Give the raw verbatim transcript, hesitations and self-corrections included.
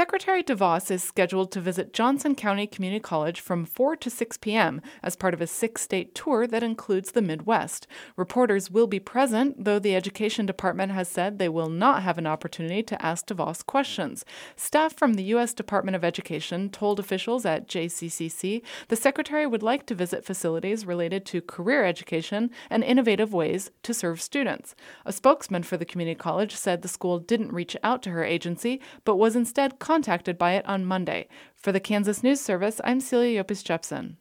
Secretary DeVos is scheduled to visit Johnson County Community College from four to six p.m. as part of a six-state tour that includes the Midwest. Reporters will be present, though the Education Department has said they will not have an opportunity to ask DeVos questions. Staff from the U S Department of Education told officials at J C C C the secretary would like to visit facilities related to career education and innovative ways to serve students. A spokesman for the community college said the school didn't reach out to her agency, but was instead contacted by it on Monday. For the Kansas News Service, I'm Celia Yopis Jepson.